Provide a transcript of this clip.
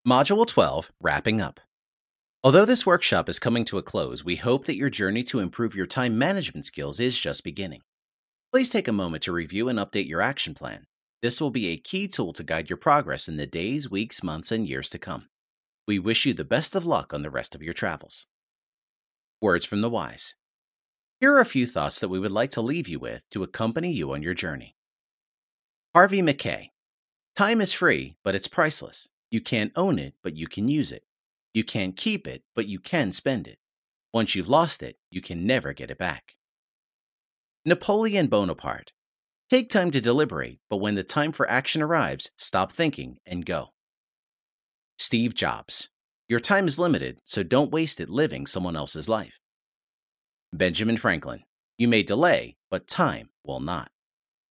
Module 12, Wrapping Up. Although this workshop is coming to a close, we hope that your journey to improve your time management skills is just beginning. Please take a moment to review and update your action plan. This will be a key tool to guide your progress in the days, weeks, months, and years to come. We wish you the best of luck on the rest of your travels. Words from the wise. Here are a few thoughts that we would like to leave you with to accompany you on your journey. Harvey Mackay. Time is free, but it's priceless. You can't own it, but you can use it. You can't keep it, but you can spend it. Once you've lost it, you can never get it back. Napoleon Bonaparte. Take time to deliberate, but when the time for action arrives, stop thinking and go. Steve Jobs. Your time is limited, so don't waste it living someone else's life. Benjamin Franklin. You may delay, but time will not.